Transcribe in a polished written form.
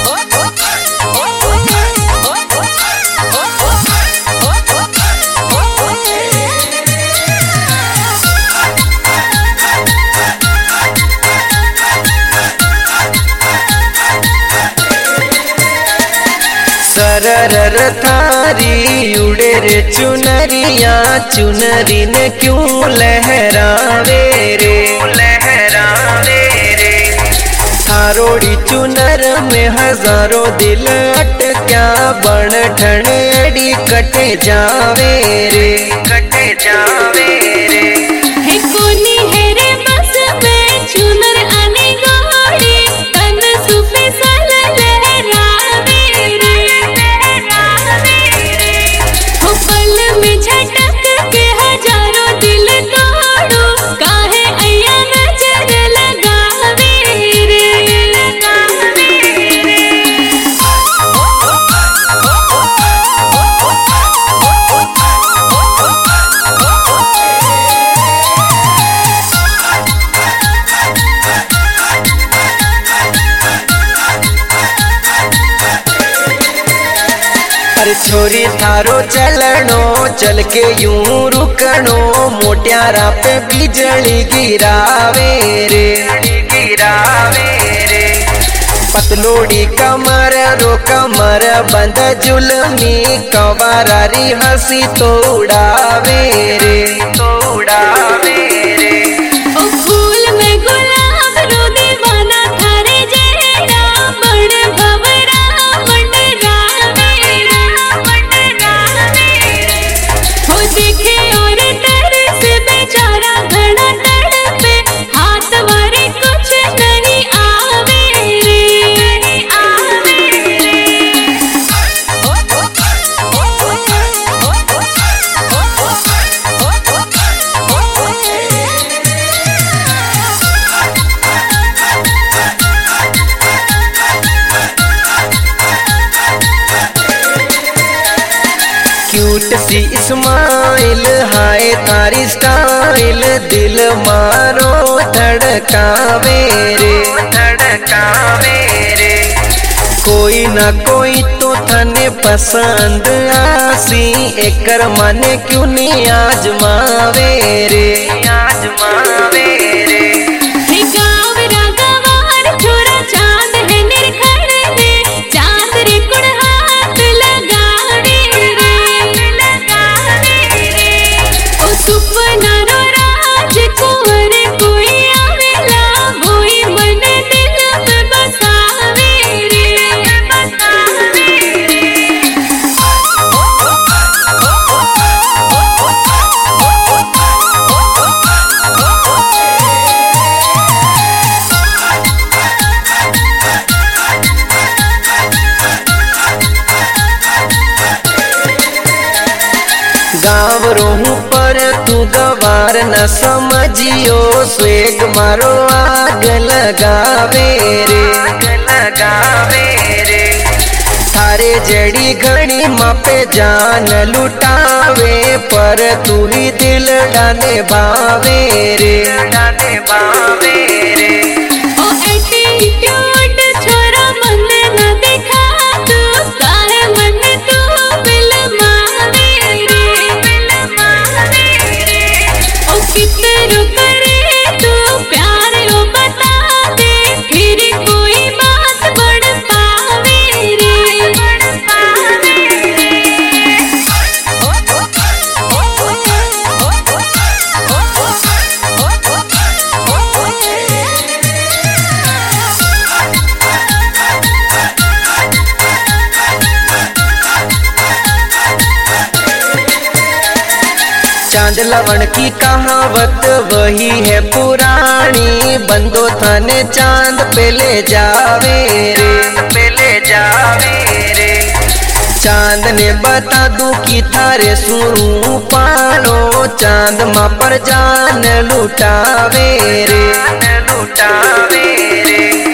सरर थारी उड़े रे चुनरिया, चुनरी ने क्यों लहरावे रे, लहरावे रे। थारोड़ी चुनर में हजारों दिल अटक्या, बन ठण अड़ी कटे जावे रे, कटे जावे रे। है कोनी है रे बस में चुनर आने गोड़ी, तन सुफे सल लहरावे रे, लहरावे रे। हो पल में झटक के हजारों दिल तोड़ो, काहे अय्या नजर लगावे रे, लगावे रे। अरे छोरी थारो चलनो, चल के यूं रुकनो, मोट्यारा पे बिजली गिरावे रे, गिरावे रे। पतलोड़ी कमर रो कमर बंद जुलमी, कंवारी हंसी तो उड़ावे रे, तो उड़ावे रे। ओ फूल में गुलाब रो दीवाना थारे जेड़ा, बड़ भवरा मंडरावे रे, मंडरावे रे। हो देखे और तरस बेचारा घड़ा तड़पे, हाथ वारे कुछ नहीं आवे रे, नहीं आवे रे। क्यूट सी इस्माइल, हाय थारी स्टाइल, दिल मारो धड़कावे रे, धड़कावे रे। कोई ना कोई तो थने पसंद आसी, एकर माने क्यों नहीं आजमावे रे, आजमावे रे। हे गाँव रागवार छोरा चांद है निरखड़ने, चांद रे कुड़ हाथ लगावे रे, लगावे रे। ओ सुपना रो राजकुंवर कोई आवेला, होई मन दिल में बसावे रे, बसावे रे। गाँव रोहू पर तू गवार न समझियो, स्वेग मारो आग लगावे रे, आग लगावे रे। थारे जड़ी घड़ी मापे जान लुटावे, पर तू ही दिल डाने बावे रे, डाने बावे रे। ओ एटीट्यूड छोरा मन न दिखा तू, काहे मन तू बिल मावे रे, बिल मावे रे। ओ कितरो करे तू प्यार ओ बता दे, फिर कोई बात बढ़ पावे रे, बढ़ पावे रे। चांद लवण की कहावत वही है पुरानी, बंदो थाने चांद पे ले जावे रे, पे ले जावे रे। चांद ने बता दूं कि थारे सुरू पानो, चांद माँ पर जान लुटावे रे, लुटावे रे।